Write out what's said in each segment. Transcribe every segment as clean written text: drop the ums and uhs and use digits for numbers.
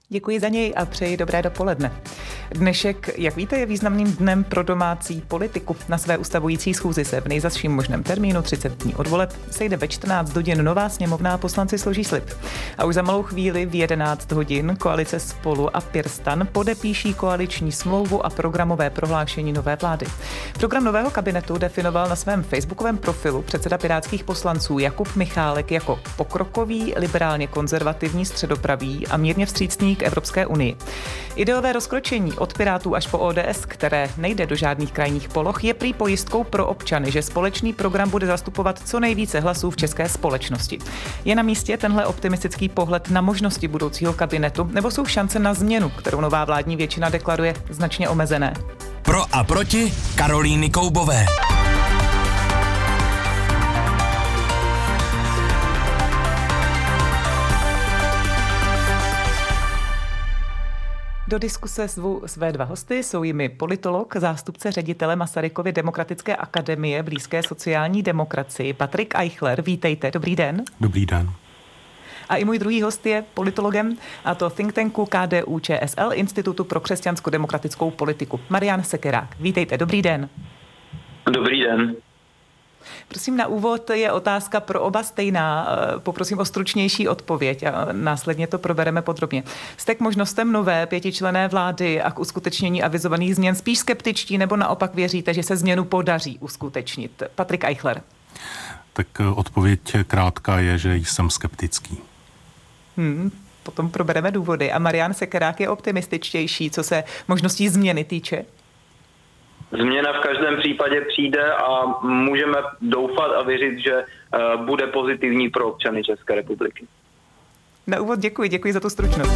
Děkuji za něj a přeji dobré dopoledne. Dnešek, jak víte, je významným dnem pro domácí politiku. Na své ustavující schůzi se v nejzazším možném termínu 30 dní od voleb sejde ve 14 hodin nová sněmovna a poslanci složí slib. A už za malou chvíli v 11 hodin koalice Spolu a PirSTAN podepíší koaliční smlouvu a programové prohlášení nové vlády. Program nového kabinetu definoval na svém facebookovém profilu předseda pirátských poslanců Jakub Michálek jako pokrokový, liberálně konzervativní, středopravý a mírně vstřícný k Evropské unii. Ideové rozkročení od Pirátů až po ODS, které nejde do žádných krajních poloh, je prý pojistkou pro občany, že společný program bude zastupovat co nejvíce hlasů v české společnosti. Je na místě tenhle optimistický pohled na možnosti budoucího kabinetu, nebo jsou šance na změnu, kterou nová vládní většina deklaruje, značně omezené? Pro a proti Karolíny Koubové. Do diskuse zvu své dva hosty, jsou jimi politolog, zástupce ředitele Masarykovy demokratické akademie blízké sociální demokracii Patrik Eichler. Vítejte, dobrý den. Dobrý den. A i můj druhý host je politologem, a to think tanku KDU-ČSL, Institutu pro křesťansko-demokratickou politiku, Marian Sekerák. Vítejte, dobrý den. Dobrý den. Prosím, na úvod je otázka pro oba stejná. Poprosím o stručnější odpověď a následně to probereme podrobně. Jste k možnostem nové pětičlenné vlády a k uskutečnění avizovaných změn spíš skeptičtí, nebo naopak věříte, že se změnu podaří uskutečnit? Patrik Eichler. Tak odpověď krátká je, že jsem skeptický. Potom probereme důvody. A Marian Sekerák je optimističtější, co se možností změny týče? Změna v každém případě přijde a můžeme doufat a věřit, že bude pozitivní pro občany České republiky. Na úvod děkuji za tu stručnost.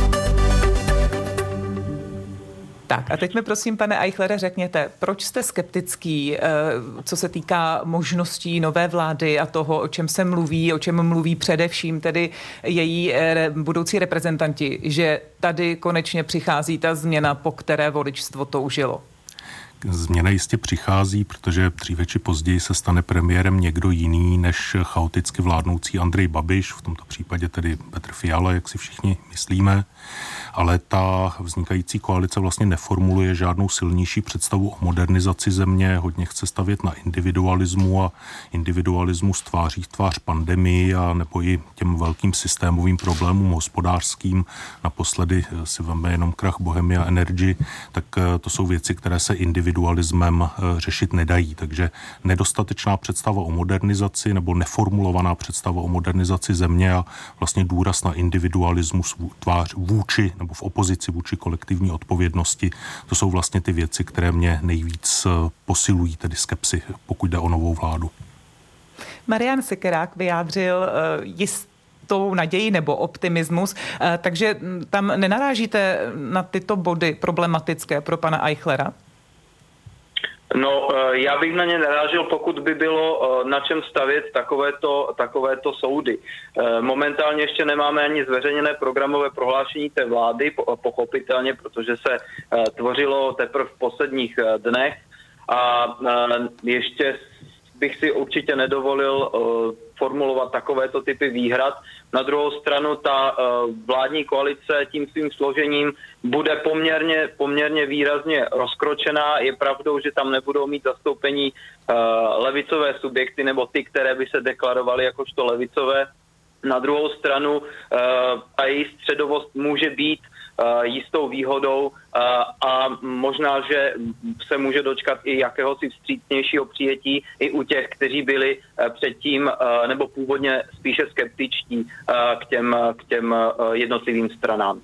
Tak a teď mi prosím, pane Eichlere, řekněte, proč jste skeptický, co se týká možností nové vlády a toho, o čem mluví především tedy její budoucí reprezentanti, že tady konečně přichází ta změna, po které voličstvo toužilo? Změna jistě přichází, protože dříve či později se stane premiérem někdo jiný než chaoticky vládnoucí Andrej Babiš, v tomto případě tedy Petr Fiala, jak si všichni myslíme, ale ta vznikající koalice vlastně neformuluje žádnou silnější představu o modernizaci země, hodně chce stavět na individualismu a individualismus tváří v tvář pandemii a nebo i těm velkým systémovým problémům hospodářským. Naposledy si veme jenom krach Bohemia Energy, tak to jsou věci, které se individualismem řešit nedají. Takže nedostatečná představa o modernizaci nebo neformulovaná představa o modernizaci země a vlastně důraz na individualismus vůči nebo v opozici vůči kolektivní odpovědnosti. To jsou vlastně ty věci, které mě nejvíc posilují, tedy skepsi, pokud jde o novou vládu. Marian Sekerák vyjádřil jistou naději nebo optimismus, takže tam nenarážíte na tyto body problematické pro pana Eichlera? No, já bych na ně narážel, pokud by bylo na čem stavět takovéto soudy. Momentálně ještě nemáme ani zveřejněné programové prohlášení té vlády, pochopitelně, protože se tvořilo teprve v posledních dnech a ještě bych si určitě nedovolil formulovat takovéto typy výhrad. Na druhou stranu ta vládní koalice tím svým složením bude poměrně výrazně rozkročená. Je pravdou, že tam nebudou mít zastoupení levicové subjekty nebo ty, které by se deklarovaly jakožto levicové. Na druhou stranu ta její středovost může být jistou výhodou a možná, že se může dočkat i jakéhosi vstřícnějšího přijetí i u těch, kteří byli předtím nebo původně spíše skeptičtí k těm jednotlivým stranám.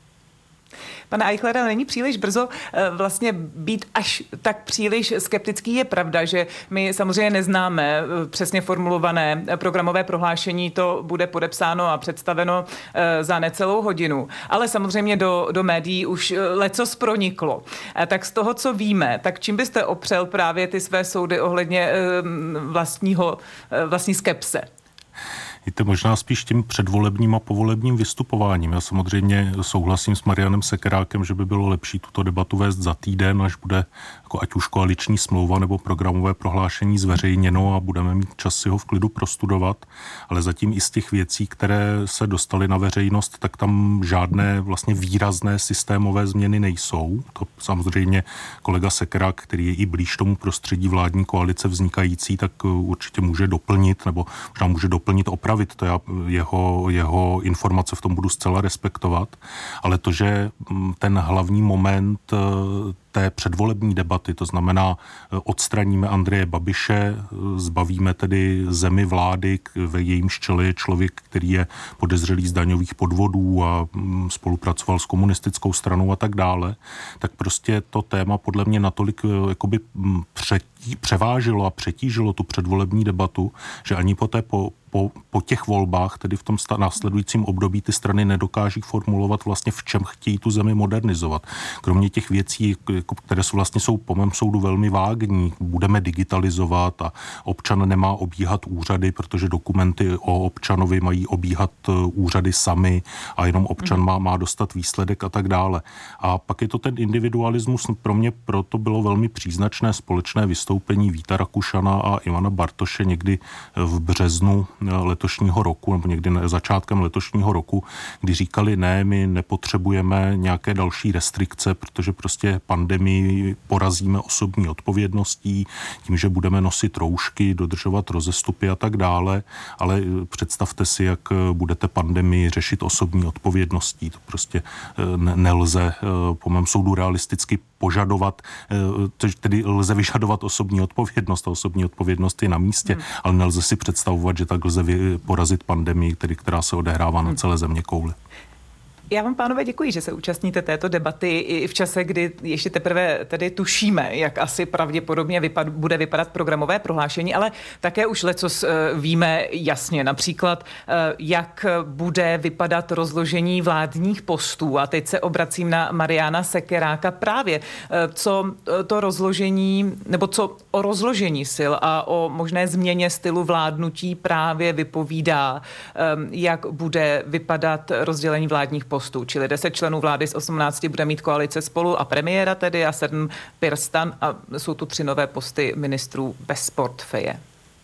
Pane Eichlere, není příliš brzo vlastně být až tak příliš skeptický? Je pravda, že my samozřejmě neznáme přesně formulované programové prohlášení, to bude podepsáno a představeno za necelou hodinu. Ale samozřejmě do médií už lecos proniklo. Tak z toho, co víme, tak čím byste opřel právě ty své soudy ohledně vlastní skepse? Víte, možná spíš tím předvolebním a povolebním vystupováním. Já samozřejmě souhlasím s Marianem Sekerákem, že by bylo lepší tuto debatu vést za týden, až bude jako ať už koaliční smlouva nebo programové prohlášení zveřejněno a budeme mít čas si ho v klidu prostudovat. Ale zatím i z těch věcí, které se dostaly na veřejnost, tak tam žádné vlastně výrazné systémové změny nejsou. To samozřejmě kolega Sekerák, který je i blíž tomu prostředí vládní koalice vznikající, tak určitě může doplnit, nebo možná může doplnit, opravit to. Já jeho informace v tom budu zcela respektovat, ale to, že ten hlavní moment té předvolební debaty, to znamená odstraníme Andreje Babiše, zbavíme tedy zemi vlády, ve jejímž čele je člověk, který je podezřelý z daňových podvodů a spolupracoval s komunistickou stranou a tak dále, tak prostě to téma podle mě natolik jakoby převážilo a přetížilo tu předvolební debatu, že ani po těch volbách, tedy v tom následujícím období, ty strany nedokáží formulovat vlastně, v čem chtějí tu zemi modernizovat. Kromě těch věcí, které jsou po mém soudu velmi vágní, budeme digitalizovat a občan nemá obíhat úřady, protože dokumenty o občanovi mají obíhat úřady sami a jenom občan má dostat výsledek a tak dále. A pak je to ten individualismus, pro mě proto bylo velmi příznačné společné vystoupení Víta Rakušana a Ivana Bartoše někdy v březnu letošního roku, nebo někdy začátkem letošního roku, kdy říkali, ne, my nepotřebujeme nějaké další restrikce, protože prostě pandemii porazíme osobní odpovědností, tím, že budeme nosit roušky, dodržovat rozestupy a tak dále, ale představte si, jak budete pandemii řešit osobní odpovědností. To prostě nelze po mém soudu realisticky požadovat, tedy lze vyžadovat osobní odpovědnost a osobní odpovědnost je na místě, ale nelze si představovat, že tak lze porazit pandemii, která se odehrává na celé zeměkouli. Já vám, pánové, děkuji, že se účastníte této debaty i v čase, kdy ještě teprve tedy tušíme, jak asi pravděpodobně bude vypadat programové prohlášení, ale také už lecos víme jasně. Například, jak bude vypadat rozložení vládních postů. A teď se obracím na Mariana Sekeráka právě. Co to rozložení, nebo co o rozložení sil a o možné změně stylu vládnutí právě vypovídá, jak bude vypadat rozdělení vládních postů. Čili 10 členů vlády z 18 bude mít koalice Spolu a premiéra tedy a 7 PirSTAN a jsou tu 3 nové posty ministrů bez portfeje.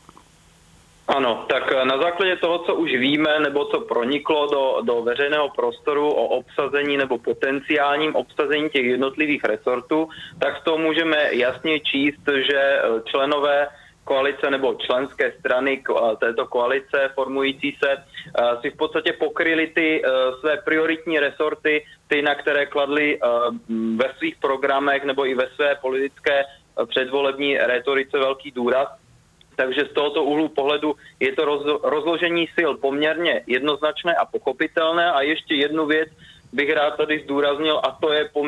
Ano, tak na základě toho, co už víme, nebo co proniklo do veřejného prostoru o obsazení nebo potenciálním obsazení těch jednotlivých resortů, tak z toho můžeme jasně číst, že členové koalice nebo členské strany této koalice formující se si v podstatě pokryly ty své prioritní resorty, ty, na které kladly ve svých programech nebo i ve své politické předvolební rétorice velký důraz. Takže z tohoto úhlu pohledu je to rozložení sil poměrně jednoznačné a pochopitelné. A ještě jednu věc bych rád tady zdůraznil, a to je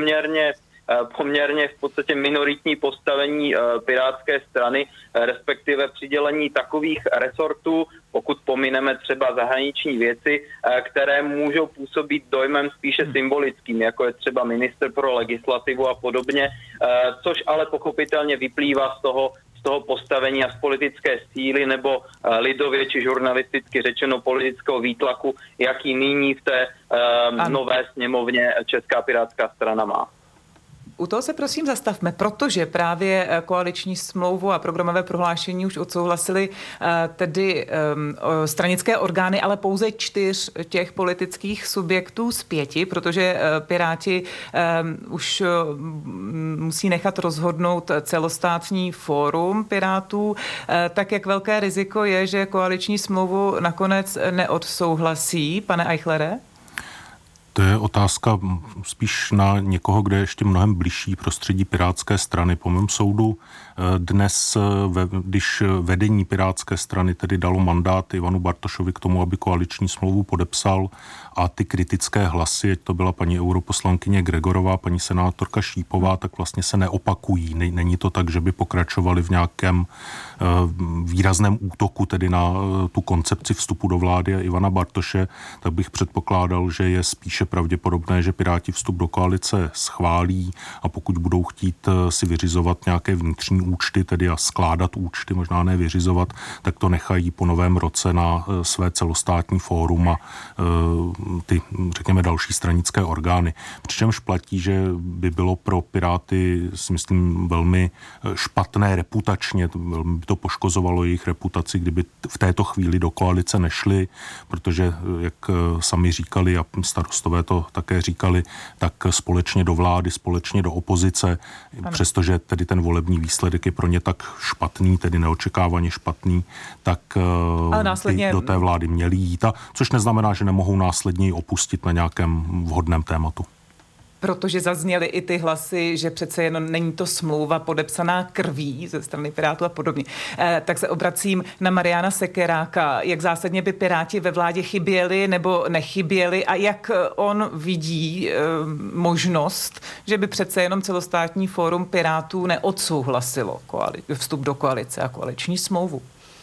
poměrně v podstatě minoritní postavení Pirátské strany, respektive přidělení takových resortů, pokud pomineme třeba zahraniční věci, které můžou působit dojmem spíše symbolickým, jako je třeba ministr pro legislativu a podobně, což ale pochopitelně vyplývá z toho postavení a z politické síly nebo lidově či žurnalisticky řečeno politického výtlaku, jaký nyní v té nové sněmovně Česká pirátská strana má. U toho se prosím zastavme, protože právě koaliční smlouvu a programové prohlášení už odsouhlasili tedy stranické orgány, ale pouze 4 těch politických subjektů z 5, protože Piráti už musí nechat rozhodnout celostátní fórum Pirátů. Tak jak velké riziko je, že koaliční smlouvu nakonec neodsouhlasí, pane Eichlere? To je otázka spíš na někoho, kde je ještě mnohem bližší prostředí Pirátské strany. Po mém soudu dnes, když vedení Pirátské strany tedy dalo mandát Ivanu Bartošovi k tomu, aby koaliční smlouvu podepsal a ty kritické hlasy, ať to byla paní europoslankyně Gregorová, paní senátorka Šípová, tak vlastně se neopakují. Není to tak, že by pokračovali v nějakém výrazném útoku tedy na tu koncepci vstupu do vlády a Ivana Bartoše, tak bych předpokládal, že je spíše pravděpodobné, že Piráti vstup do koalice schválí a pokud budou chtít si vyřizovat nějaké vnitřní účty, tedy a skládat účty, možná ne vyřizovat, tak to nechají po novém roce na své celostátní fórum a ty, řekněme, další stranické orgány. Přičemž platí, že by bylo pro Piráty, si myslím, velmi špatné reputačně, velmi by to poškozovalo jejich reputaci, kdyby v této chvíli do koalice nešli, protože, jak sami říkali a starostové to také říkali, tak společně do vlády, společně do opozice, přestože tedy ten volební výsledek je pro ně tak špatný, tedy neočekávaně špatný, tak následně do té vlády měli jít, což neznamená, že nemohou následně ji opustit na nějakém vhodném tématu. Protože zazněly i ty hlasy, že přece jen není to smlouva podepsaná krví ze strany Pirátů a podobně. Tak se obracím na Mariana Sekeráka. Jak zásadně by Piráti ve vládě chyběli nebo nechyběli a jak on vidí možnost, že by přece jenom celostátní fórum Pirátů neodsouhlasilo vstup do koalice a koaliční smlouvu?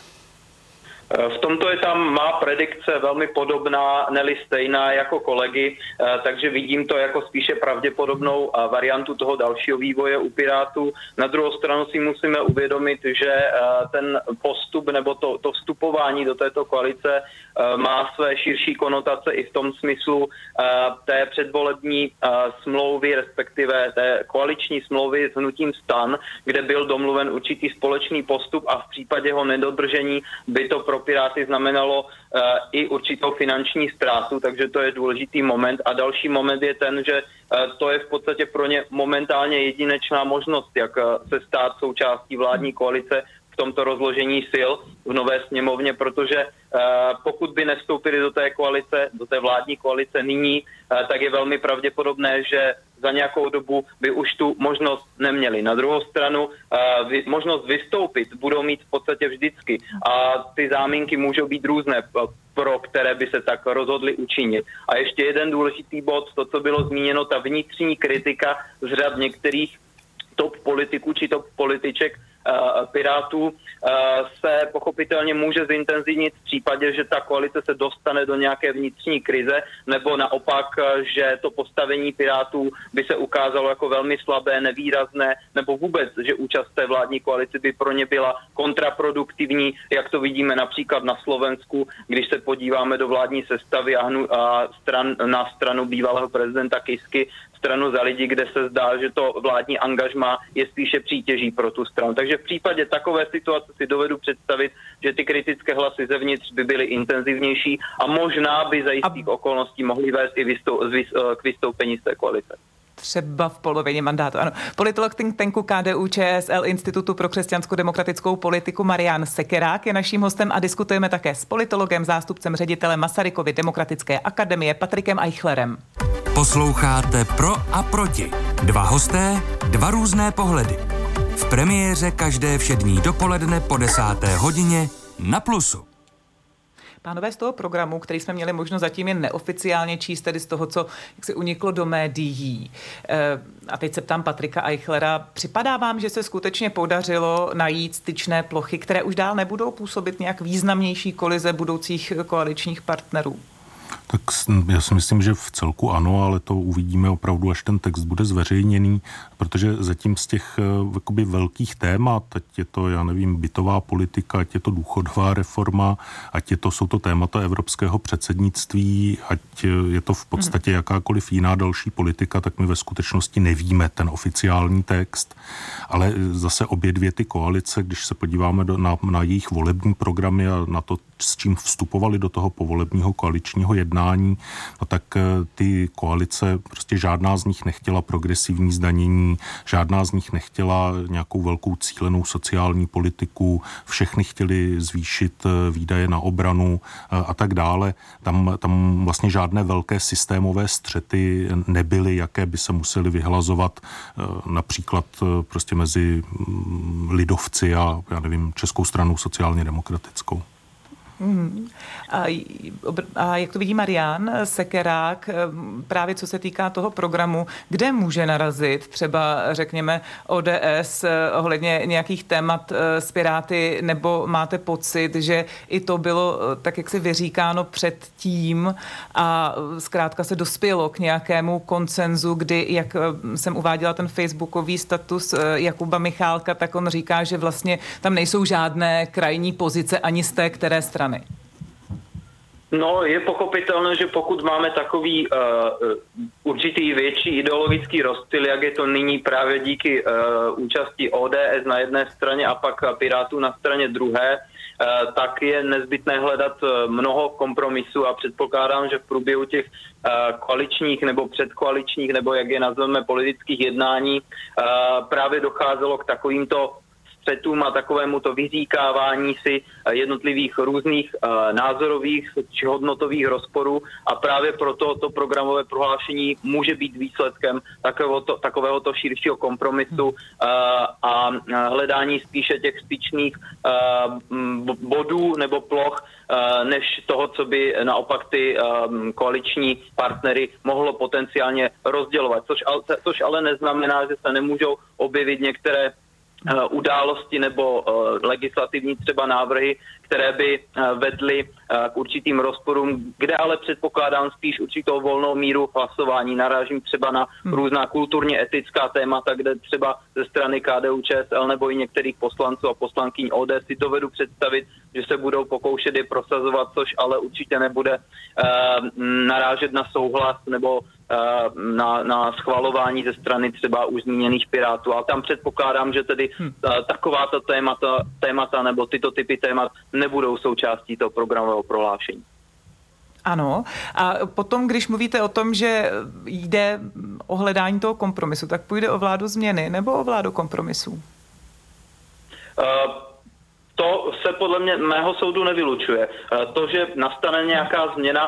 V tomto je tam má predikce velmi podobná, ne-li stejná jako kolegy, takže vidím to jako spíše pravděpodobnou variantu toho dalšího vývoje u Pirátů. Na druhou stranu si musíme uvědomit, že ten postup nebo to vstupování do této koalice má své širší konotace i v tom smyslu té předvolební smlouvy, respektive té koaliční smlouvy s hnutím STAN, kde byl domluven určitý společný postup a v případě jeho nedodržení by to pro Piráty znamenalo i určitou finanční ztrátu, takže to je důležitý moment. A další moment je ten, že to je v podstatě pro ně momentálně jedinečná možnost, jak se stát součástí vládní koalice v tomto rozložení sil v nové sněmovně, protože pokud by nevstoupili do té koalice, do té vládní koalice nyní, tak je velmi pravděpodobné, že za nějakou dobu by už tu možnost neměli. Na druhou stranu možnost vystoupit budou mít v podstatě vždycky a ty záminky můžou být různé, pro které by se tak rozhodli učinit. A ještě jeden důležitý bod, to, co bylo zmíněno, ta vnitřní kritika z řad některých top politiků či top političek Pirátů se pochopitelně může zintenzivnit v případě, že ta koalice se dostane do nějaké vnitřní krize, nebo naopak, že to postavení Pirátů by se ukázalo jako velmi slabé, nevýrazné, nebo vůbec, že účast té vládní koalici by pro ně byla kontraproduktivní, jak to vidíme například na Slovensku, když se podíváme do vládní sestavy a na stranu bývalého prezidenta Kisky, stranu Za lidi, kde se zdá, že to vládní angažmá je spíše přítěží pro tu stranu. Takže v případě takové situace si dovedu představit, že ty kritické hlasy zevnitř by byly intenzivnější a možná by za jistých okolností mohly vést i k vystoupení z té koalice. Třeba v polovině mandátu, ano. Politolog think tanku KDU-ČSL Institutu pro křesťansko-demokratickou politiku Marian Sekerák je naším hostem a diskutujeme také s politologem, zástupcem ředitele Masarykovy demokratické akademie Patrikem Eichlerem. Posloucháte Pro a proti. Dva hosté, dva různé pohledy. V premiéře každé všední dopoledne po 10. hodině na Plusu. Pánové, z toho programu, který jsme měli možnost zatím jen neoficiálně číst, tedy z toho, co jak se uniklo do médií. A teď se ptám Patrika Eichlera, připadá vám, že se skutečně podařilo najít styčné plochy, které už dál nebudou působit nějak významnější kolize budoucích koaličních partnerů? Tak já si myslím, že v celku ano, ale to uvidíme opravdu, až ten text bude zveřejněný, protože zatím z těch jakoby velkých témat, ať je to, já nevím, bytová politika, ať je to důchodová reforma, ať jsou to témata evropského předsednictví, ať je to v podstatě jakákoliv jiná další politika, tak my ve skutečnosti nevíme ten oficiální text, ale zase obě dvě ty koalice, když se podíváme na jejich volební programy a na to, s čím vstupovali do toho povolebního koaličního jednání, no tak ty koalice, prostě žádná z nich nechtěla progresivní zdanění, žádná z nich nechtěla nějakou velkou cílenou sociální politiku, všechny chtěli zvýšit výdaje na obranu a tak dále. Tam vlastně žádné velké systémové střety nebyly, jaké by se musely vyhlazovat například prostě mezi lidovci a, já nevím, Českou stranou sociálně demokratickou. A jak to vidí Marian Sekerák, právě co se týká toho programu, kde může narazit třeba, řekněme, ODS ohledně nějakých témat s Piráty, nebo máte pocit, že i to bylo tak, jak si vyříkáno předtím a zkrátka se dospělo k nějakému konsenzu, kdy, jak jsem uváděla ten facebookový status Jakuba Michálka, tak on říká, že vlastně tam nejsou žádné krajní pozice ani z té které strany. No, je pochopitelné, že pokud máme takový určitý větší ideologický rozptyl, jak je to nyní právě díky účasti ODS na jedné straně a pak Pirátů na straně druhé, tak je nezbytné hledat mnoho kompromisů a předpokládám, že v průběhu těch koaličních nebo předkoaličních, nebo jak je nazveme, politických jednání, právě docházelo k takovýmto střetům a takovému to vyříkávání si jednotlivých různých názorových či hodnotových rozporů a právě proto to programové prohlášení může být výsledkem takovéhoto širšího kompromisu a hledání spíše těch styčných bodů nebo ploch, než toho, co by naopak ty koaliční partnery mohlo potenciálně rozdělovat. Což ale neznamená, že se nemůžou objevit některé události nebo legislativní třeba návrhy, které by vedly k určitým rozporům, kde ale předpokládám spíš určitou volnou míru hlasování. Narážím třeba na různá kulturně etická témata, kde třeba ze strany KDU-ČSL nebo i některých poslanců a poslankyň ODS si dovedu představit, že se budou pokoušet je prosazovat, což ale určitě nebude narážet na souhlas nebo na schvalování ze strany třeba už zmíněných Pirátů. Ale tam předpokládám, že tedy takováto témata nebo tyto typy témat nebudou součástí toho programového prohlášení. Ano. A potom, když mluvíte o tom, že jde o hledání toho kompromisu, tak půjde o vládu změny nebo o vládu kompromisů? To se podle mého soudu nevylučuje. To, že nastane nějaká změna,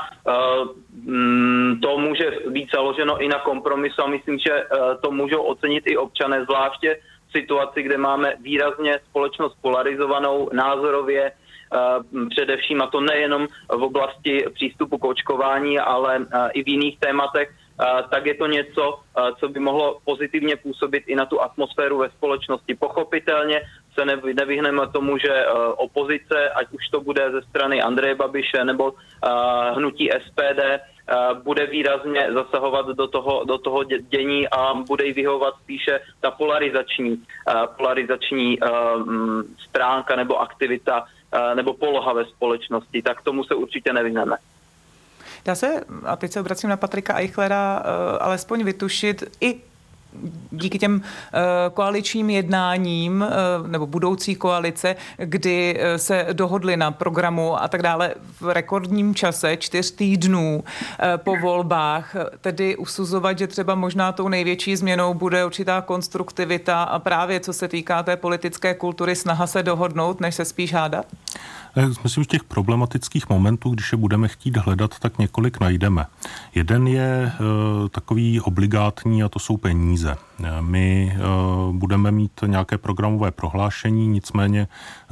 to může být založeno i na kompromisu a myslím, že to můžou ocenit i občané, zvláště v situaci, kde máme výrazně společnost polarizovanou názorově, především, a to nejenom v oblasti přístupu k očkování, ale i v jiných tématech, tak je to něco, co by mohlo pozitivně působit i na tu atmosféru ve společnosti. Pochopitelně se nevyhneme tomu, že opozice, ať už to bude ze strany Andreje Babiše nebo hnutí SPD, bude výrazně zasahovat do toho dění a bude jí vyhovovat spíše ta polarizační stránka nebo aktivita nebo poloha ve společnosti. Tak tomu se určitě nevyhneme. Dá se, a teď se obracím na Patrika Eichlera, alespoň vytušit i díky těm koaličním jednáním nebo budoucí koalice, kdy se dohodli na programu a tak dále v rekordním čase 4 týdnů po volbách, tedy usuzovat, že třeba možná tou největší změnou bude určitá konstruktivita a právě co se týká té politické kultury, snaha se dohodnout, než se spíš hádat? Myslím, že těch problematických momentů, když je budeme chtít hledat, tak několik najdeme. Jeden je takový obligátní a to jsou peníze. My budeme mít nějaké programové prohlášení, nicméně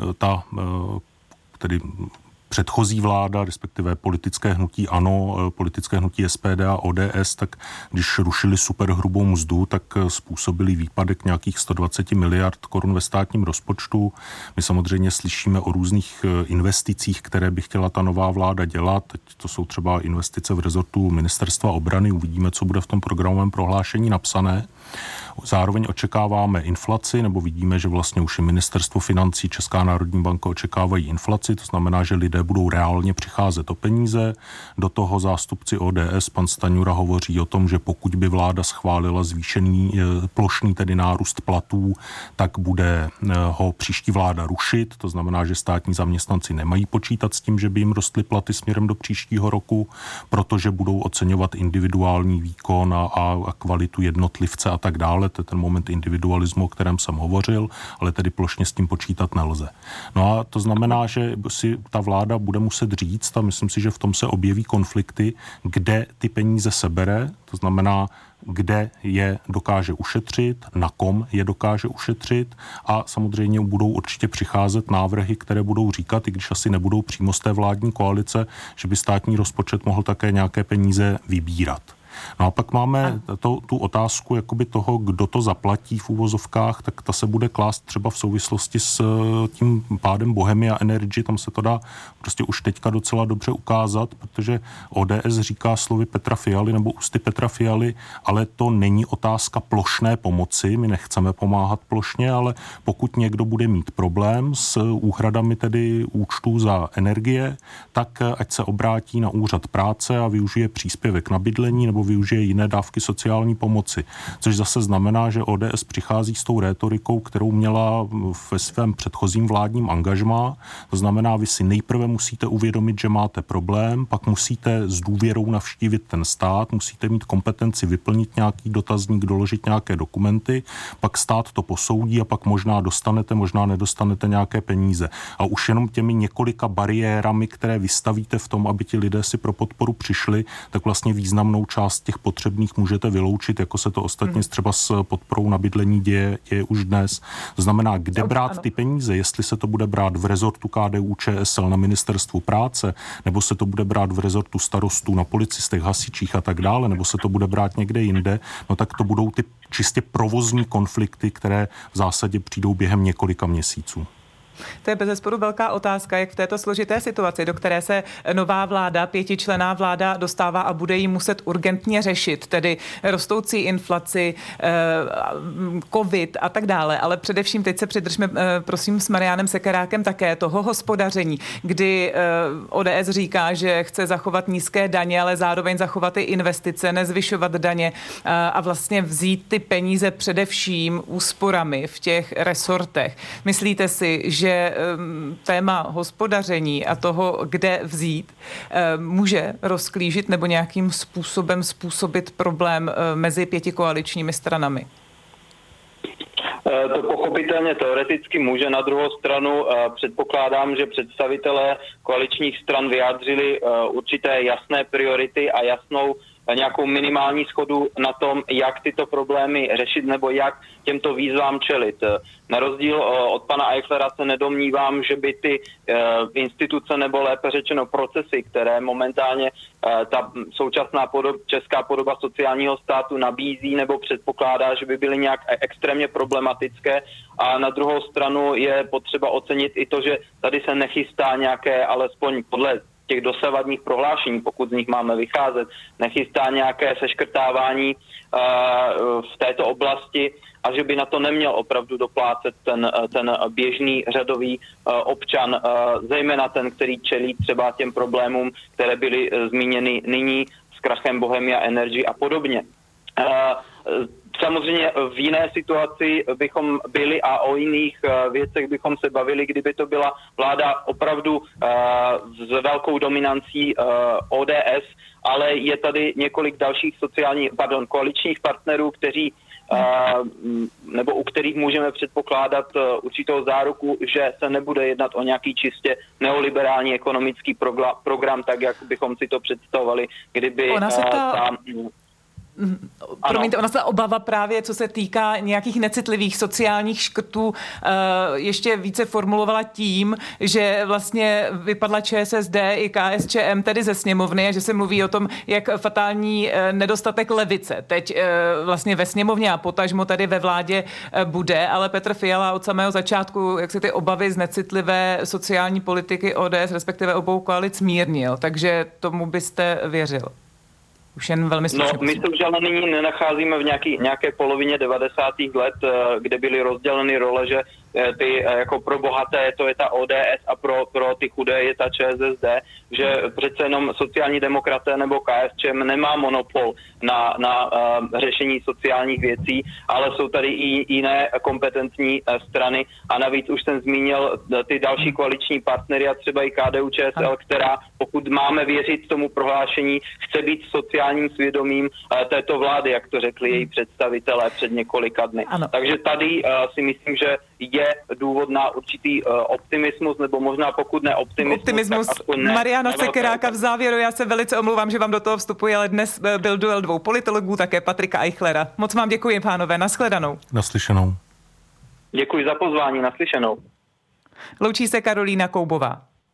tedy předchozí vláda, respektive politické hnutí ANO, politické hnutí SPD a ODS, tak když rušili superhrubou mzdu, tak způsobili výpadek nějakých 120 miliard korun ve státním rozpočtu. My samozřejmě slyšíme o různých investicích, které by chtěla ta nová vláda dělat. Teď to jsou třeba investice v rezortu Ministerstva obrany. Uvidíme, co bude v tom programovém prohlášení napsané. Zároveň očekáváme inflaci, nebo vidíme, že vlastně už i Ministerstvo financí, Česká národní banka očekávají inflaci, to znamená, že lidé budou reálně přicházet o peníze. Do toho zástupci ODS, pan Staňura, hovoří o tom, že pokud by vláda schválila zvýšený plošný tedy nárůst platů, tak bude ho příští vláda rušit. To znamená, že státní zaměstnanci nemají počítat s tím, že by jim rostly platy směrem do příštího roku, protože budou oceňovat individuální výkon a kvalitu jednotlivce a tak dále. Fialy, to je ten moment individualismu, o kterém jsem hovořil, ale tedy plošně s tím počítat nelze. No a to znamená, že si ta vláda bude muset říct, a myslím si, že v tom se objeví konflikty, kde ty peníze sebere, to znamená, kde je dokáže ušetřit, na kom je dokáže ušetřit a samozřejmě budou určitě přicházet návrhy, které budou říkat, i když asi nebudou přímo z té vládní koalice, že by státní rozpočet mohl také nějaké peníze vybírat. No a pak máme tu otázku jakoby toho, kdo to zaplatí v uvozovkách, tak ta se bude klást třeba v souvislosti s tím pádem Bohemia Energy, tam se to dá prostě už teďka docela dobře ukázat, protože ODS říká slovy Petra Fialy nebo ústy Petra Fialy, ale to není otázka plošné pomoci, my nechceme pomáhat plošně, ale pokud někdo bude mít problém s úhradami tedy účtů za energie, tak ať se obrátí na úřad práce a využije příspěvek na bydlení nebo využije jiné dávky sociální pomoci. Což zase znamená, že ODS přichází s tou rétorikou, kterou měla ve svém předchozím vládním angažmá. To znamená, vy si nejprve musíte uvědomit, že máte problém, pak musíte s důvěrou navštívit ten stát, musíte mít kompetenci vyplnit nějaký dotazník, doložit nějaké dokumenty, pak stát to posoudí a pak možná dostanete, možná nedostanete nějaké peníze. A už jenom těmi několika bariérami, které vystavíte v tom, aby ti lidé si pro podporu přišli, tak vlastně významnou část těch potřebných můžete vyloučit, jako se to ostatně třeba s podporou na bydlení děje už dnes. To znamená, kde brát ty peníze, jestli se to bude brát v rezortu KDU-ČSL na ministerstvu práce, nebo se to bude brát v rezortu starostů na policistech, hasičích a tak dále, nebo se to bude brát někde jinde, no tak to budou ty čistě provozní konflikty, které v zásadě přijdou během několika měsíců. To je bezesporu velká otázka, jak v této složité situaci, do které se nová vláda, 5členná vláda dostává a bude ji muset urgentně řešit, tedy rostoucí inflaci, covid a tak dále. Ale především teď se přidržme, prosím, s Mariánem Sekerákem také toho hospodaření, kdy ODS říká, že chce zachovat nízké daně, ale zároveň zachovat i investice, nezvyšovat daně a vlastně vzít ty peníze především úsporami v těch resortech. Myslíte si, že téma hospodaření a toho, kde vzít, může rozklížit nebo nějakým způsobem způsobit problém mezi 5 koaličními stranami? To pochopitelně teoreticky může. Na druhou stranu předpokládám, že představitelé koaličních stran vyjádřili určité jasné priority a jasnou nějakou minimální shodu na tom, jak tyto problémy řešit nebo jak těmto výzvám čelit. Na rozdíl od pana Eichlera se nedomnívám, že by ty instituce nebo lépe řečeno procesy, které momentálně ta současná česká podoba sociálního státu nabízí nebo předpokládá, že by byly nějak extrémně problematické. A na druhou stranu je potřeba ocenit i to, že tady se nechystá nějaké, alespoň podle těch dosavadních prohlášení, pokud z nich máme vycházet, nechystá nějaké seškrtávání v této oblasti a že by na to neměl opravdu doplácet ten běžný řadový občan, zejména ten, který čelí třeba těm problémům, které byly zmíněny nyní s krachem Bohemia Energy a podobně. Samozřejmě v jiné situaci bychom byli a o jiných věcech bychom se bavili, kdyby to byla vláda opravdu s velkou dominancí ODS, ale je tady několik dalších koaličních partnerů, kteří nebo u kterých můžeme předpokládat určitou záruku, že se nebude jednat o nějaký čistě neoliberální ekonomický program, tak jak bychom si to představovali, kdyby Promiňte, ona se obava právě, co se týká nějakých necitlivých sociálních škrtů, ještě více formulovala tím, že vlastně vypadla ČSSD i KSČM tedy ze sněmovny a že se mluví o tom, jak fatální nedostatek levice teď vlastně ve sněmovně a potažmo tady ve vládě bude, ale Petr Fiala od samého začátku, jak se ty obavy z necitlivé sociální politiky ODS, respektive obou koalic, mírnil, takže tomu byste věřil? Už jen velmi stručně. No, my se už ale nyní nenacházíme v nějaké polovině 90. let, kde byly rozděleny role, že ty jako pro bohaté to je ta ODS a pro ty chudé je ta ČSSD, že přece jenom sociální demokraté nebo KSČM nemá monopol na řešení sociálních věcí, ale jsou tady i jiné kompetentní strany a navíc už jsem zmínil ty další koaliční partnery a třeba i KDU-ČSL, která, pokud máme věřit tomu prohlášení, chce být sociálním svědomím této vlády, jak to řekli její představitelé před několika dny. Ano. Takže tady si myslím, že je důvod na určitý optimismus, nebo možná pokud ne optimismus tak aspoň ne. Mariana Sekeráka v závěru, já se velice omlouvám, že vám do toho vstupuji, ale dnes byl duel dvou politologů, také Patrika Eichlera. Moc vám děkuji, pánové, nashledanou. Naslyšenou. Děkuji za pozvání, naslyšenou. Loučí se Karolína Koubová.